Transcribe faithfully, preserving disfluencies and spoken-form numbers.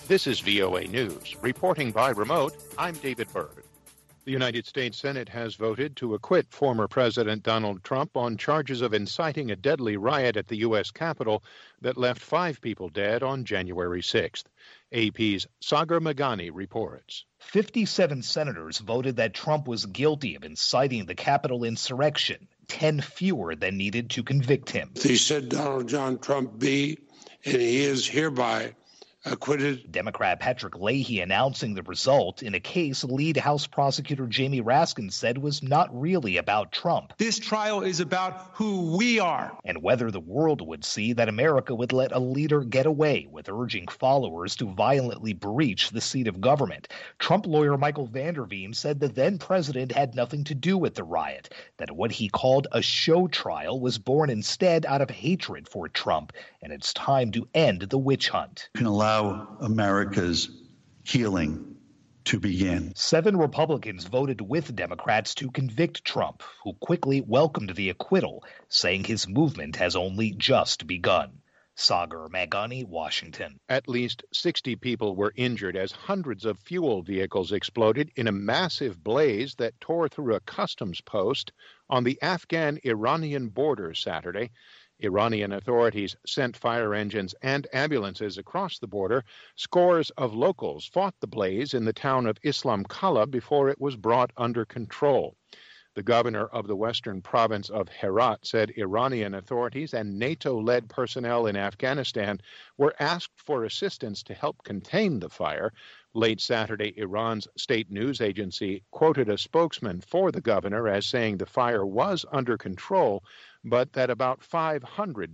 This is V O A News. Reporting by remote, I'm David Byrd. The United States Senate has voted to acquit former President Donald Trump on charges of inciting a deadly riot at the U S Capitol that left five people dead on January sixth. A P's Sagar Meghani reports. fifty-seven senators voted that Trump was guilty of inciting the Capitol insurrection, ten fewer than needed to convict him. He said Donald John Trump be, and he is hereby acquitted. Democrat Patrick Leahy announcing the result in a case lead House prosecutor Jamie Raskin said was not really about Trump. This trial is about who we are. And whether the world would see that America would let a leader get away with urging followers to violently breach the seat of government. Trump lawyer Michael Vanderveen said the then president had nothing to do with the riot, that what he called a show trial was born instead out of hatred for Trump, and it's time to end the witch hunt. You can allow America's healing to begin. Seven Republicans voted with Democrats to convict Trump, who quickly welcomed the acquittal, saying his movement has only just begun. Sagar Meghani, Washington. At least sixty people were injured as hundreds of fuel vehicles exploded in a massive blaze that tore through a customs post on the Afghan-Iranian border Saturday. Iranian authorities sent fire engines and ambulances across the border. Scores of locals fought the blaze in the town of Islam Kala before it was brought under control. The governor of the western province of Herat said Iranian authorities and NATO-led personnel in Afghanistan were asked for assistance to help contain the fire. Late Saturday, Iran's state news agency quoted a spokesman for the governor as saying the fire was under control, but that about five hundred